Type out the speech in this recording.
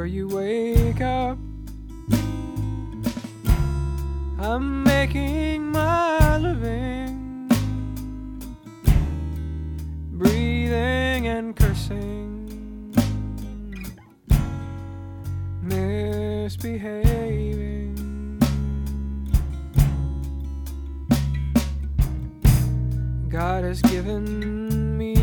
you wake up. I'm making my living, breathing and cursing, misbehaving. God has given